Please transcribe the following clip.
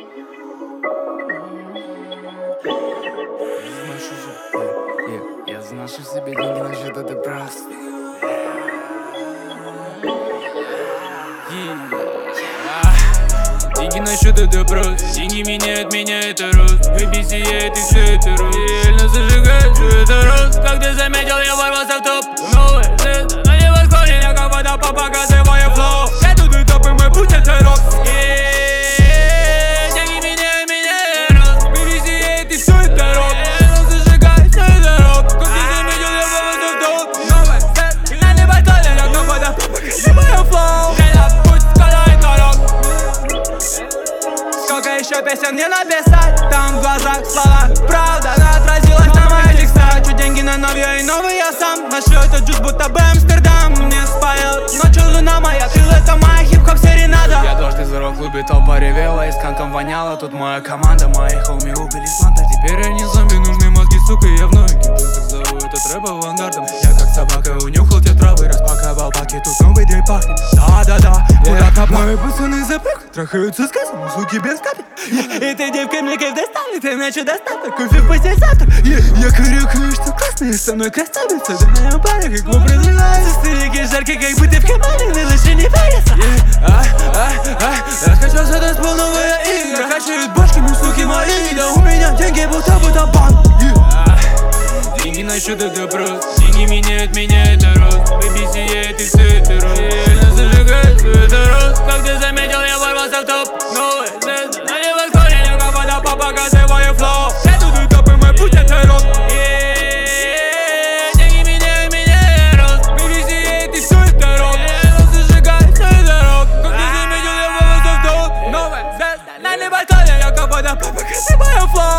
Я заношу себе деньги на счет, это просто. Деньги на счет, это просто. Деньги меняют меня, это рост. Выпей сияет, и все это рост. Реально зажигает, все это рост. Как ты заметил, я ворвался в топ. Новая звезда на небосклоне, я как водопад, показываю флоу. Это твой топ, и мой путь, это рост. Деньги меняют меня, рост. Выпей сияет, и все это рост. Реально зажигает, все это рост. Как ты заметил, я ворвался в топ. Новая звезда на небосклоне, я как водопад, показываю флоу. Сколько еще песен не написать, там в глазах слова правда, она отразилась на моих текстах. Хочу деньги на новые и новый я сам. Ношу этот джуз, будто бы Амстердам. Мне споет ночью луна моя, ты это моя хип-хоп серенада. Я дважды за рок-клубе толпа ревела, и с канком воняло. Тут моя команда, мои хоуми убили сланта. Теперь они зомби, нужны мозги, сука, я вновь так зову этот рэп авангардом. Я как собака унюхал те травы, распаковал пакет, тут новый дрей пахнет. Да-да-да, куда-то мои пацаны запрыгают, трахаются сказано, суки без капель. Этой девкой мне кайф доставит, иначе доставит кофе в постель завтра. Я корюкаю, что классные, со мной красавица. Да на паре, как клуб разливается. Стылики жаркие, как будто в команде, но лучше не париться. Раскачался танцпол, новая игра. Качают башками, суки мои. Да у меня деньги, будто банк. Деньги на счет, это просто. Деньги меняют меня, это рост. Выпей сияет, и все это рост. Реально зажигает, все это рост. Как ты заметил, я ворвался в топ. Новая звезда на небосклоне, я как водопад, показываю флоу. Это твой топ, и мой путь, это рост. Деньги меняют меня, рост. Выпей сияет, и все это рост. Реально зажигает, все это рост. Как ты заметил, я ворвался в топ. Новая звезда на небосклоне, я как водопад, показываю флоу.